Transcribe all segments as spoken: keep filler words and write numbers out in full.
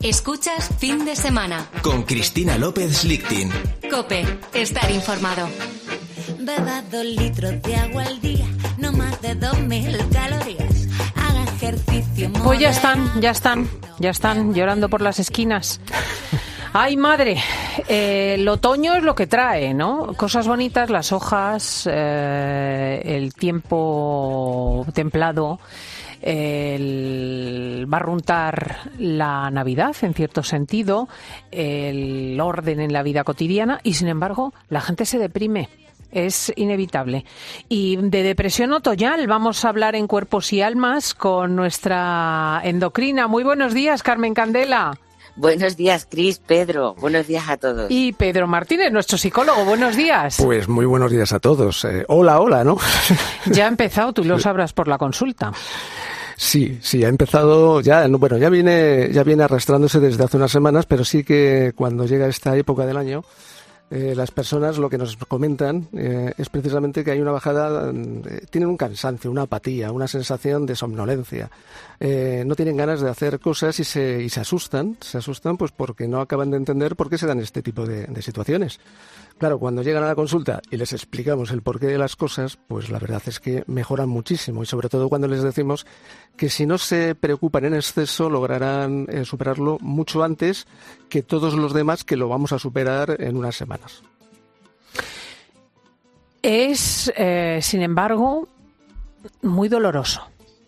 Escuchas Fin de Semana con Cristina López Lichting. COPE, estar informado. Beba dos litros de agua al día, no más de dos mil calorías. Haga ejercicio. Pues ya están, ya están, ya están llorando por las esquinas. ¡Ay, madre! Eh, el otoño es lo que trae, ¿no? Cosas bonitas, las hojas, eh, el tiempo templado, el barruntar la Navidad, en cierto sentido, el orden en la vida cotidiana y, sin embargo, la gente se deprime. Es inevitable. Y de depresión otoñal vamos a hablar en Cuerpos y Almas con nuestra endocrina. Muy buenos días, Carmen Candela. Buenos días, Cris, Pedro. Buenos días a todos. Y Pedro Martínez, nuestro psicólogo. Buenos días. Pues muy buenos días a todos. Eh, hola, hola, ¿no? Ya ha empezado, tú lo sabrás por la consulta. Sí, sí, ha empezado ya, bueno, ya viene, ya viene arrastrándose desde hace unas semanas, pero sí que cuando llega esta época del año, Eh, las personas lo que nos comentan eh, es precisamente que hay una bajada, eh, tienen un cansancio, una apatía, una sensación de somnolencia. Eh, no tienen ganas de hacer cosas y se, y se asustan, se asustan pues porque no acaban de entender por qué se dan este tipo de, de situaciones. Claro, cuando llegan a la consulta y les explicamos el porqué de las cosas, pues la verdad es que mejoran muchísimo y sobre todo cuando les decimos que si no se preocupan en exceso lograrán eh, superarlo mucho antes que todos los demás que lo vamos a superar en unas semanas. Es, eh, sin embargo, muy doloroso.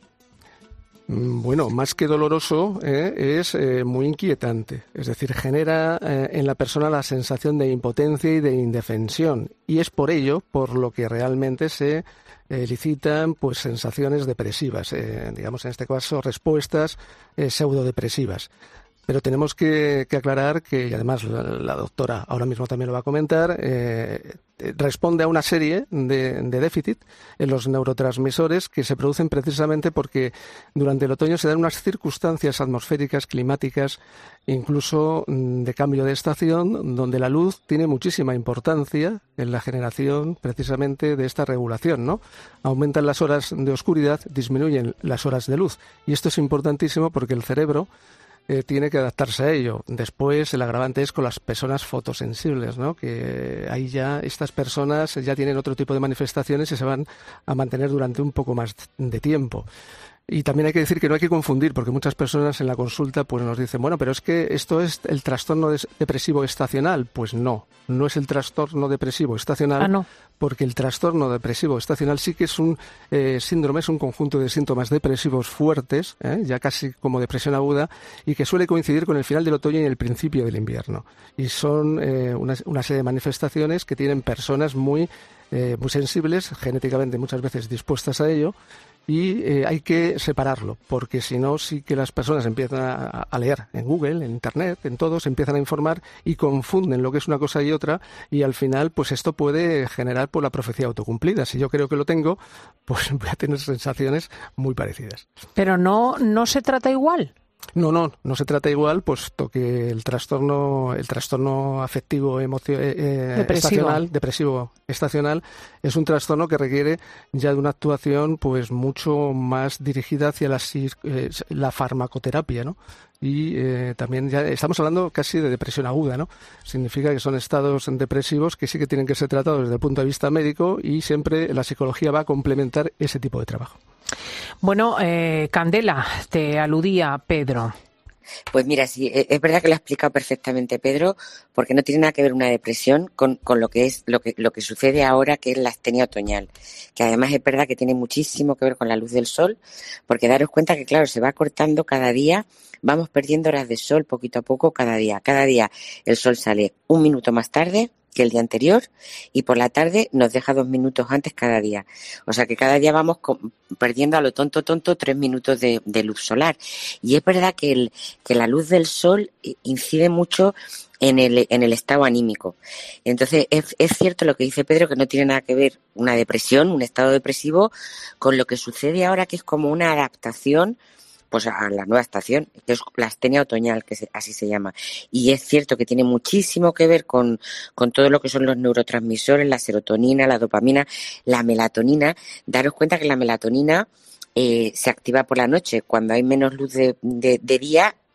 Bueno, más que doloroso, eh, es eh, muy inquietante. Es decir, genera eh, en la persona la sensación de impotencia y de indefensión. Y es por ello por lo que realmente se elicitan pues sensaciones depresivas, eh, digamos en este caso respuestas eh, pseudodepresivas. Pero tenemos que, que aclarar que, y además la, la doctora ahora mismo también lo va a comentar, eh, responde a una serie de, de déficit en los neurotransmisores que se producen precisamente porque durante el otoño se dan unas circunstancias atmosféricas, climáticas, incluso de cambio de estación, donde la luz tiene muchísima importancia en la generación precisamente de esta regulación, ¿no? Aumentan las horas de oscuridad, disminuyen las horas de luz. Y esto es importantísimo porque el cerebro Eh, tiene que adaptarse a ello. Después, el agravante es con las personas fotosensibles, ¿no? Que ahí ya estas personas ya tienen otro tipo de manifestaciones y se van a mantener durante un poco más de tiempo. Y también hay que decir que no hay que confundir, porque muchas personas en la consulta pues nos dicen, bueno, pero es que esto es el trastorno depresivo estacional. Pues no, no es el trastorno depresivo estacional, ah, no. porque el trastorno depresivo estacional sí que es un eh, síndrome, es un conjunto de síntomas depresivos fuertes, ¿eh? ya casi como depresión aguda, y que suele coincidir con el final del otoño y el principio del invierno. Y son eh, una, una serie de manifestaciones que tienen personas muy, eh, muy sensibles, genéticamente muchas veces dispuestas a ello, y eh, hay que separarlo, porque si no, sí que las personas empiezan a, a leer en Google, en Internet, en todo, se empiezan a informar y confunden lo que es una cosa y otra, y al final, pues esto puede generar por la profecía autocumplida. Si yo creo que lo tengo, pues voy a tener sensaciones muy parecidas. Pero no, no se trata igual. No, no, no se trata igual, puesto que el trastorno, el trastorno afectivo emocio, eh, estacional, depresivo estacional, es un trastorno que requiere ya de una actuación pues mucho más dirigida hacia la, eh, la farmacoterapia, ¿no? Y eh, también ya estamos hablando casi de depresión aguda, ¿no? Significa que son estados depresivos que sí que tienen que ser tratados desde el punto de vista médico y siempre la psicología va a complementar ese tipo de trabajo. Bueno, eh, Candela, te aludía Pedro. Pues mira, sí, es verdad que lo ha explicado perfectamente Pedro, porque no tiene nada que ver una depresión con, con lo que es lo que, lo que sucede ahora, que es la astenia otoñal, que además es verdad que tiene muchísimo que ver con la luz del sol, porque daros cuenta que claro, se va cortando cada día, vamos perdiendo horas de sol poquito a poco cada día. Cada día el sol sale un minuto más tarde que el día anterior y por la tarde nos deja dos minutos antes cada día. O sea que cada día vamos con, perdiendo a lo tonto tonto tres minutos de, de luz solar. Y es verdad que, el, que la luz del sol incide mucho en el, en el estado anímico. Entonces es, es cierto lo que dice Pedro, que no tiene nada que ver una depresión, un estado depresivo, con lo que sucede ahora, que es como una adaptación pues a la nueva estación, que es la astenia otoñal, que se, así se llama. Y es cierto que tiene muchísimo que ver con, con todo lo que son los neurotransmisores, la serotonina, la dopamina, la melatonina. Daros cuenta que la melatonina eh, se activa por la noche. Cuando hay menos luz de, de, de día,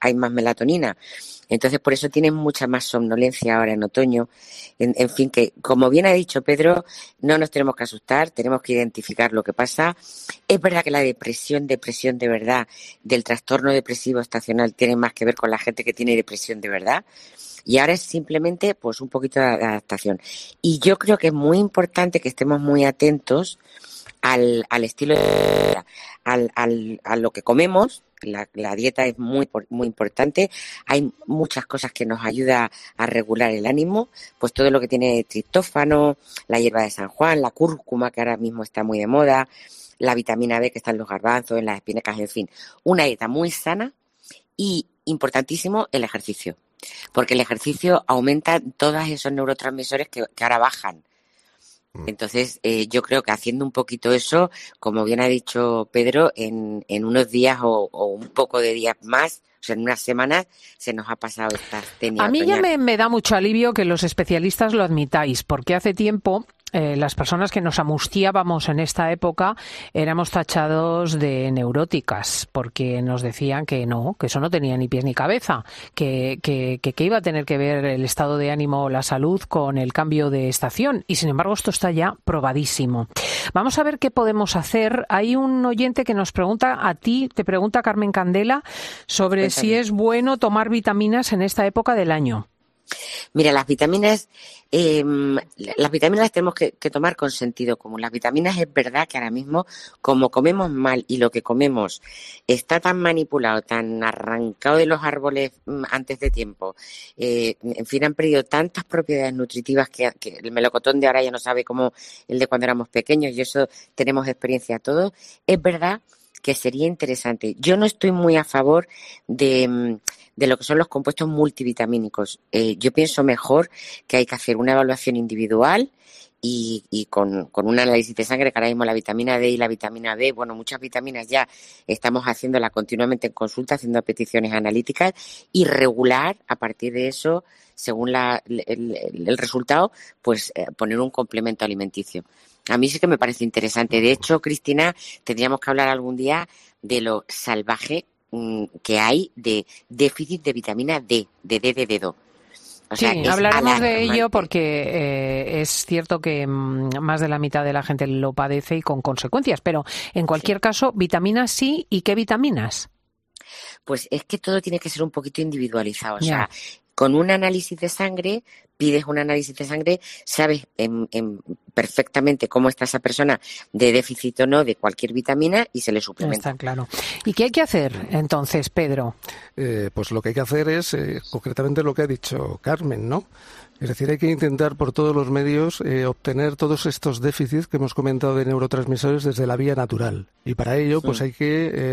hay más melatonina. Entonces, por eso tienen mucha más somnolencia ahora en otoño. En, en fin, que como bien ha dicho Pedro, no nos tenemos que asustar, tenemos que identificar lo que pasa. Es verdad que la depresión, depresión de verdad, del trastorno depresivo estacional tiene más que ver con la gente que tiene depresión de verdad. Y ahora es simplemente pues un poquito de adaptación. Y yo creo que es muy importante que estemos muy atentos al, al estilo de vida, al, al, a lo que comemos. La, la dieta es muy muy importante. Hay muchas cosas que nos ayudan a regular el ánimo, pues todo lo que tiene triptófano, la hierba de San Juan, la cúrcuma, que ahora mismo está muy de moda, la vitamina B que está en los garbanzos, en las espinacas, en fin. Una dieta muy sana y, importantísimo, el ejercicio. Porque el ejercicio aumenta todos esos neurotransmisores que, que ahora bajan. Entonces, eh, yo creo que haciendo un poquito eso, como bien ha dicho Pedro, en, en unos días o, o un poco de días más, o sea, en unas semanas, se nos ha pasado esta astenia. A mí ya me, me da mucho alivio que los especialistas lo admitáis, porque hace tiempo eh, las personas que nos angustiábamos en esta época éramos tachados de neuróticas, porque nos decían que no, que eso no tenía ni pies ni cabeza, que, que, que, que iba a tener que ver el estado de ánimo o la salud con el cambio de estación, y sin embargo esto está ya probadísimo. Vamos a ver qué podemos hacer. Hay un oyente que nos pregunta, a ti, te pregunta Carmen Candela, sobre Cuéntame. si es bueno tomar vitaminas en esta época del año. Mira, las vitaminas, eh, las vitaminas las tenemos que, que tomar con sentido común. Las vitaminas es verdad que ahora mismo, como comemos mal y lo que comemos está tan manipulado, tan arrancado de los árboles antes de tiempo, eh, en fin, han perdido tantas propiedades nutritivas que, que el melocotón de ahora ya no sabe como el de cuando éramos pequeños, y eso tenemos experiencia todos. Es verdad que sería interesante. Yo no estoy muy a favor de... de lo que son los compuestos multivitamínicos. Eh, yo pienso mejor que hay que hacer una evaluación individual y, y con, con un análisis de sangre, que ahora mismo la vitamina D y la vitamina B, bueno, muchas vitaminas ya estamos haciéndola continuamente en consulta, haciendo peticiones analíticas, y regular a partir de eso, según la, el, el, el resultado, pues eh, poner un complemento alimenticio. A mí sí que me parece interesante. De hecho, Cristina, tendríamos que hablar algún día de lo salvaje que hay de déficit de vitamina D, de D de dedo. O sea, sí, hablaremos de ello porque eh, es cierto que mm, más de la mitad de la gente lo padece y con consecuencias, pero en cualquier sí. caso, vitaminas sí, ¿y qué vitaminas? Pues es que todo tiene que ser un poquito individualizado, o ya. sea, con un análisis de sangre, pides un análisis de sangre, sabes en, en perfectamente cómo está esa persona de déficit o no de cualquier vitamina y se le suplementa. Está claro. ¿Y qué hay que hacer entonces, Pedro? Eh, pues lo que hay que hacer es eh, concretamente lo que ha dicho Carmen, ¿no? Es decir, hay que intentar por todos los medios eh, obtener todos estos déficits que hemos comentado de neurotransmisores desde la vía natural. Y para ello, sí. pues hay que eh,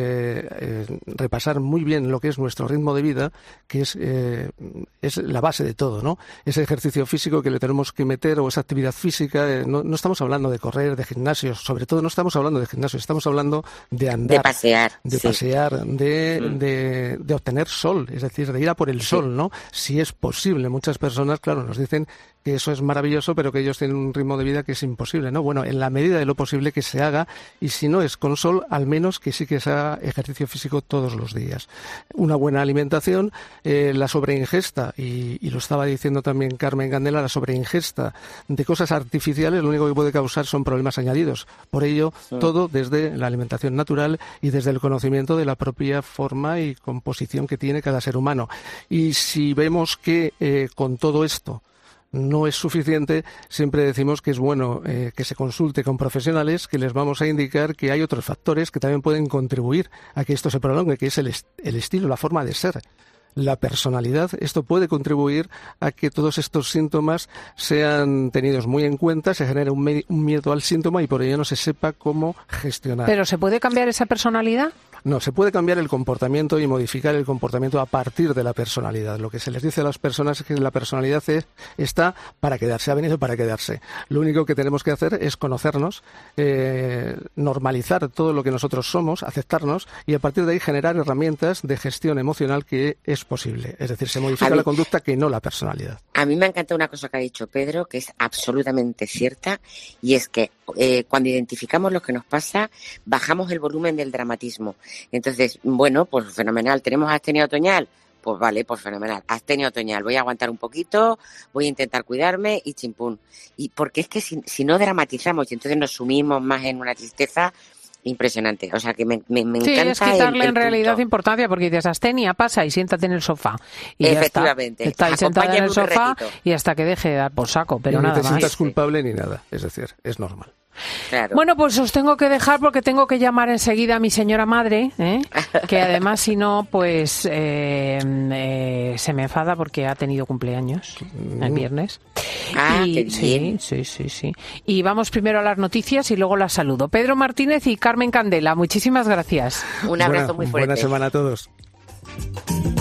eh, repasar muy bien lo que es nuestro ritmo de vida, que es, eh, es la base de todo, ¿no? Ese ejercicio físico que le tenemos que meter o esa actividad física, eh, no, no estamos hablando de correr, de gimnasios, sobre todo no estamos hablando de gimnasios, estamos hablando de andar. De pasear. De sí. pasear, de, mm. de, de obtener sol, es decir, de ir a por el sí. sol, ¿no? Si es posible. Muchas personas, claro, nos dicen que eso es maravilloso, pero que ellos tienen un ritmo de vida que es imposible, ¿no? Bueno, en la medida de lo posible que se haga, y si no es con sol, al menos que sí que se haga ejercicio físico todos los días. Una buena alimentación, eh, la sobreingesta, y, y lo estaba diciendo también Carmen Candela, la sobreingesta de cosas artificiales, lo único que puede causar son problemas añadidos. Por ello, sí. todo desde la alimentación natural y desde el conocimiento de la propia forma y composición que tiene cada ser humano. Y si vemos que eh, con todo esto no es suficiente, siempre decimos que es bueno eh, que se consulte con profesionales, que les vamos a indicar que hay otros factores que también pueden contribuir a que esto se prolongue, que es el, est- el estilo, la forma de ser, la personalidad. Esto puede contribuir a que todos estos síntomas sean tenidos muy en cuenta, se genere un, me- un miedo al síntoma y por ello no se sepa cómo gestionar. ¿Pero se puede cambiar esa personalidad? No, se puede cambiar el comportamiento y modificar el comportamiento a partir de la personalidad. Lo que se les dice a las personas es que la personalidad es, está para quedarse, ha venido para quedarse. Lo único que tenemos que hacer es conocernos, eh, normalizar todo lo que nosotros somos, aceptarnos y a partir de ahí generar herramientas de gestión emocional que es posible. Es decir, se modifica mí, la conducta que no la personalidad. A mí me ha encantado una cosa que ha dicho Pedro, que es absolutamente cierta, y es que eh, cuando identificamos lo que nos pasa, bajamos el volumen del dramatismo. Entonces, bueno, pues fenomenal. ¿Tenemos astenia otoñal? Pues vale, pues fenomenal. Astenia otoñal. Voy a aguantar un poquito, voy a intentar cuidarme y chimpún. Y porque es que si, si no dramatizamos y entonces nos sumimos más en una tristeza impresionante. O sea, que me, me, me sí, encanta es quitarle el, el en realidad punto. importancia, porque dices astenia, pasa y siéntate en el sofá. Y Efectivamente. Ya está, está ahí sentada en el sofá retito. y hasta que deje de dar por saco, pero y nada no te más. sientas culpable ni nada, es decir, es normal. Claro. Bueno, pues os tengo que dejar porque tengo que llamar enseguida a mi señora madre, ¿eh? Que además si no, pues eh, eh, se me enfada porque ha tenido cumpleaños el viernes. Ah, y, qué bien. Sí, sí, sí, sí. Y vamos primero a las noticias y luego las saludo. Pedro Martínez y Carmen Candela, muchísimas gracias. Un abrazo Buena, muy fuerte. Buena semana a todos.